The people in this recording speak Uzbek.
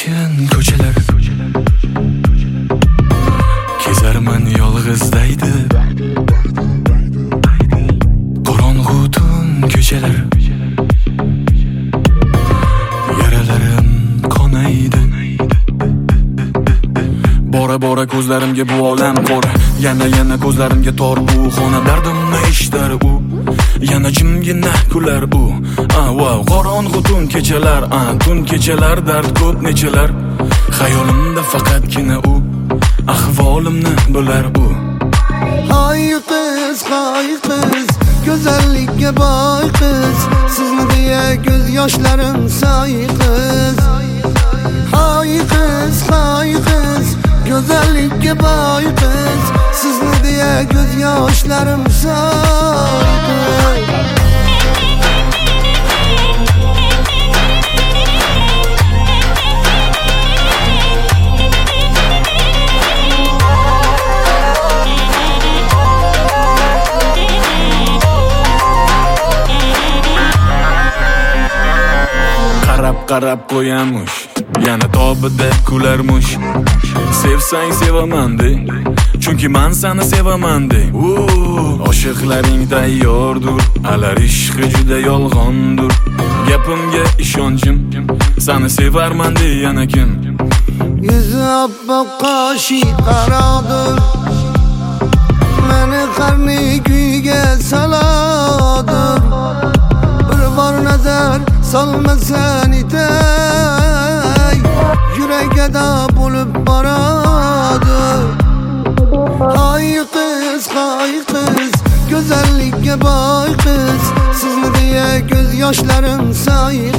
sekin ko'chalar kezarman yolg'iz daydi qorong'u tun ko'chalar yaralarim qonaydi bora ko'zlarimga bu olam qor yana ko'zlarimga tor bu xona dardimni eshitar u yana jimgina kular u wow qorong'u tun kechalar dard ko'p nechalar xayolimda faqatgina u ahvolimni bilar u Hay qiz go'zallikka boy qiz sizni deya ko'z yoshlarim soy qiz Hay qiz go'zallikka boy qiz sizni deya ko'z yoshlarim soy qiz qarab qo'yamush yana tobida kularmush sevsang sevaman de chunki men seni sevaman de oshiqlaring tayyordur alar ishqi juda yolg'ondur gapimga ishonchim seni sevarman de yana kim yuzi oppoq qoshi qarodir meni qarni kuyga salodir bir bor nazar solmasan itay yurakda bo'lib boradi Hay qiz go'zallikka boy qiz sizni deya ko'z yoshlarim soy